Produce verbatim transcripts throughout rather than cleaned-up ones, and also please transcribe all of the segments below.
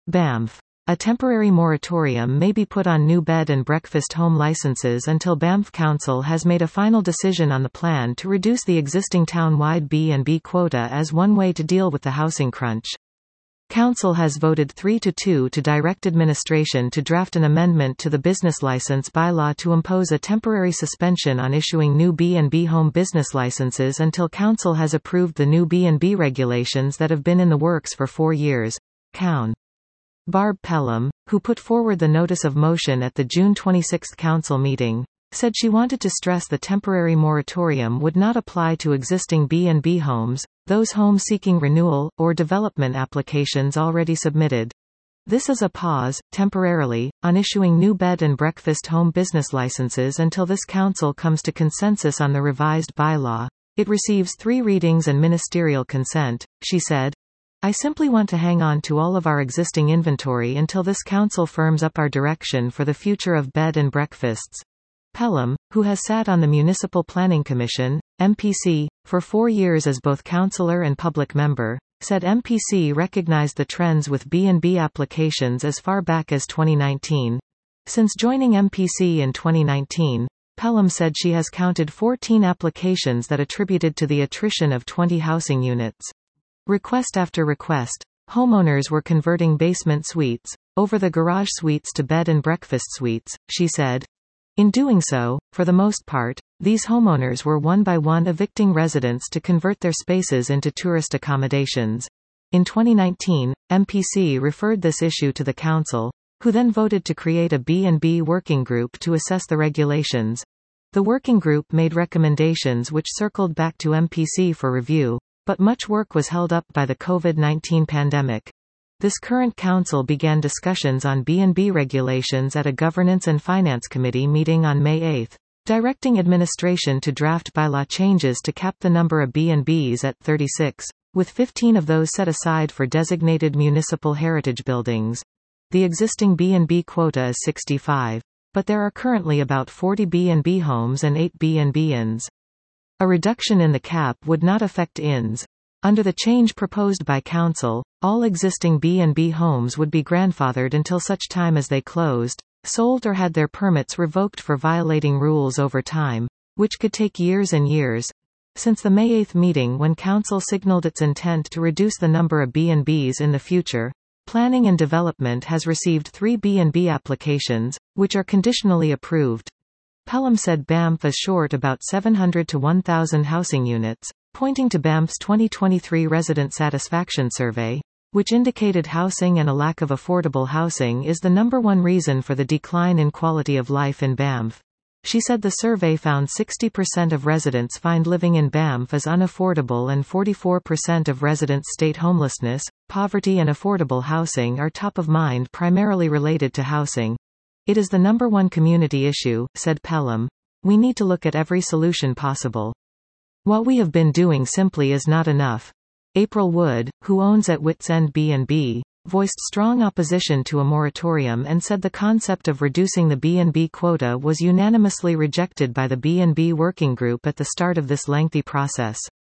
Banff. A temporary moratorium may be put on new bed and breakfast home licenses until Banff Council has made a final decision on the plan to reduce the existing town-wide B and B quota as one way to deal with the housing crunch. Council has voted three to two to direct administration to draft an amendment to the business license bylaw to impose a temporary suspension on issuing new B and B home business licenses until Council has approved the new B and B regulations that have been in the works for four years. Coun. Barb Pelham, who put forward the notice of motion at the June twenty-sixth Council meeting, said she wanted to stress the temporary moratorium would not apply to existing B and B homes, those homes seeking renewal, or development applications already submitted. This is a pause, temporarily, on issuing new bed and breakfast home business licenses until this Council comes to consensus on the revised bylaw. It receives three readings and ministerial consent, she said. I simply want to hang on to all of our existing inventory until this Council firms up our direction for the future of bed and breakfasts. Pelham, who has sat on the Municipal Planning Commission, M P C, for four years as both councillor and public member, said M P C recognized the trends with B and B applications as far back as twenty nineteen. Since joining M P C in twenty nineteen, Pelham said she has counted fourteen applications that attributed to the attrition of twenty housing units. Request after request, homeowners were converting basement suites, over the garage suites to bed and breakfast suites, she said. In doing so, for the most part, these homeowners were one by one evicting residents to convert their spaces into tourist accommodations. In twenty nineteen, M P C referred this issue to the Council, who then voted to create a B and B working group to assess the regulations. The working group made recommendations which circled back to M P C for review, but much work was held up by the COVID nineteen pandemic. This current Council began discussions on B and B regulations at a Governance and Finance Committee meeting on May eighth, directing administration to draft bylaw changes to cap the number of B and Bs at thirty-six, with fifteen of those set aside for designated municipal heritage buildings. The existing B and B quota is sixty-five, but there are currently about forty B and B homes and eight B and B inns. A reduction in the cap would not affect inns. Under the change proposed by Council, all existing B and B homes would be grandfathered until such time as they closed, sold or had their permits revoked for violating rules over time, which could take years and years. Since the May eighth meeting when Council signaled its intent to reduce the number of B and Bs in the future, Planning and Development has received three B and B applications, which are conditionally approved. Pelham said Banff is short about seven hundred to one thousand housing units, pointing to Banff's twenty twenty-three Resident Satisfaction Survey, which indicated housing and a lack of affordable housing is the number one reason for the decline in quality of life in Banff. She said the survey found sixty percent of residents find living in Banff as unaffordable and forty-four percent of residents state homelessness, poverty and affordable housing are top of mind, primarily related to housing. It is the number one community issue, said Pelham. We need to look at every solution possible. What we have been doing simply is not enough. April Wood, who owns at Wits End B and B, voiced strong opposition to a moratorium and said the concept of reducing the B and B quota was unanimously rejected by the B and B working group at the start of this lengthy process.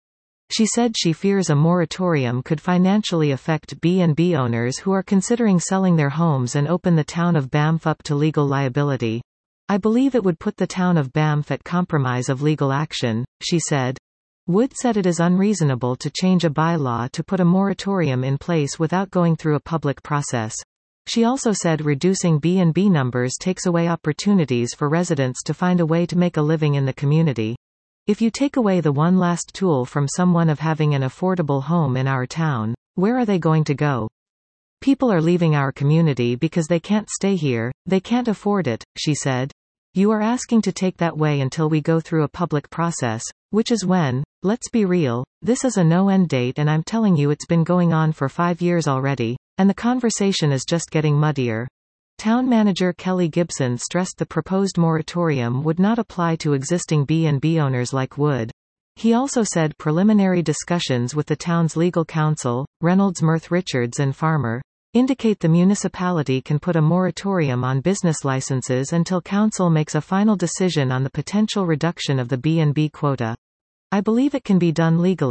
She said she fears a moratorium could financially affect B and B owners who are considering selling their homes and open the town of Banff up to legal liability. I believe it would put the town of Banff at compromise of legal action, she said. Wood said it is unreasonable to change a bylaw to put a moratorium in place without going through a public process. She also said reducing B and B numbers takes away opportunities for residents to find a way to make a living in the community. If you take away the one last tool from someone of having an affordable home in our town, where are they going to go? People are leaving our community because they can't stay here, they can't afford it, she said. You are asking to take that way until we go through a public process, which is when, let's be real, this is a no-end date and I'm telling you it's been going on for five years already, and the conversation is just getting muddier. Town manager Kelly Gibson stressed the proposed moratorium would not apply to existing B and B owners like Wood. He also said preliminary discussions with the town's legal counsel, Reynolds Mirth Richards and Farmer, indicate the municipality can put a moratorium on business licenses until council makes a final decision on the potential reduction of the B and B quota. I believe it can be done legally.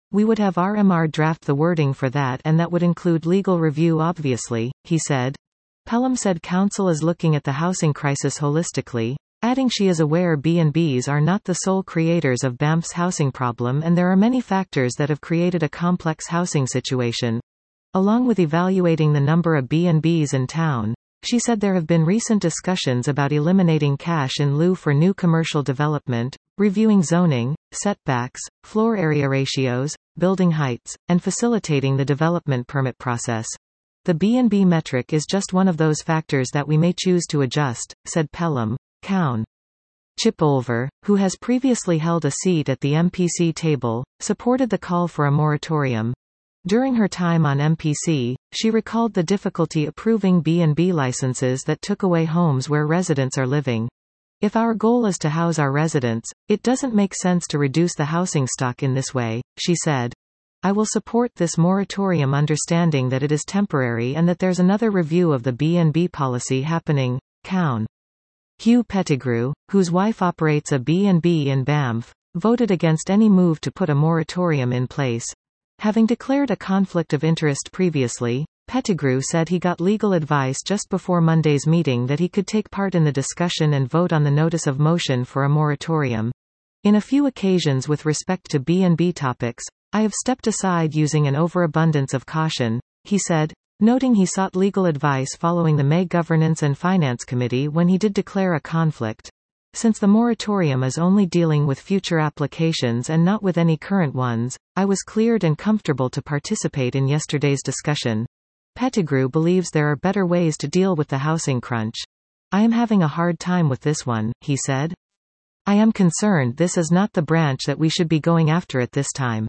We would have R M R draft the wording for that, and that would include legal review obviously, he said. Pelham said council is looking at the housing crisis holistically, adding she is aware B and Bs are not the sole creators of Banff's housing problem and there are many factors that have created a complex housing situation. Along with evaluating the number of B and Bs in town, she said there have been recent discussions about eliminating cash in lieu for new commercial development, reviewing zoning, setbacks, floor area ratios, building heights, and facilitating the development permit process. The B and B metric is just one of those factors that we may choose to adjust, said Pelham. Cown. Chip Olver, who has previously held a seat at the M P C table, supported the call for a moratorium. During her time on M P C, she recalled the difficulty approving B and B licenses that took away homes where residents are living. If our goal is to house our residents, it doesn't make sense to reduce the housing stock in this way, she said. I will support this moratorium understanding that it is temporary and that there's another review of the B and B policy happening. Cown. Hugh Pettigrew, whose wife operates a B and B in Banff, voted against any move to put a moratorium in place. Having declared a conflict of interest previously, Pettigrew said he got legal advice just before Monday's meeting that he could take part in the discussion and vote on the notice of motion for a moratorium. In a few occasions with respect to B and B topics, I have stepped aside using an overabundance of caution, he said, noting he sought legal advice following the May Governance and Finance Committee when he did declare a conflict. Since the moratorium is only dealing with future applications and not with any current ones, I was cleared and comfortable to participate in yesterday's discussion. Pettigrew believes there are better ways to deal with the housing crunch. I am having a hard time with this one, he said. I am concerned this is not the branch that we should be going after at this time.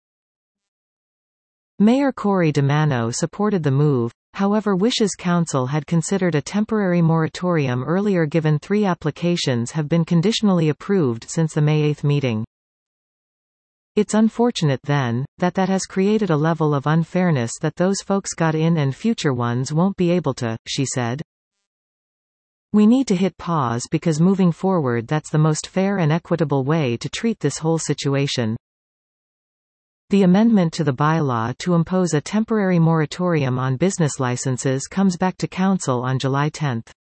Mayor Corey DeMano supported the move, however wishes council had considered a temporary moratorium earlier given three applications have been conditionally approved since the May eighth meeting. It's unfortunate then, that that has created a level of unfairness that those folks got in and future ones won't be able to, she said. We need to hit pause because moving forward that's the most fair and equitable way to treat this whole situation. The amendment to the bylaw to impose a temporary moratorium on business licenses comes back to council on July tenth.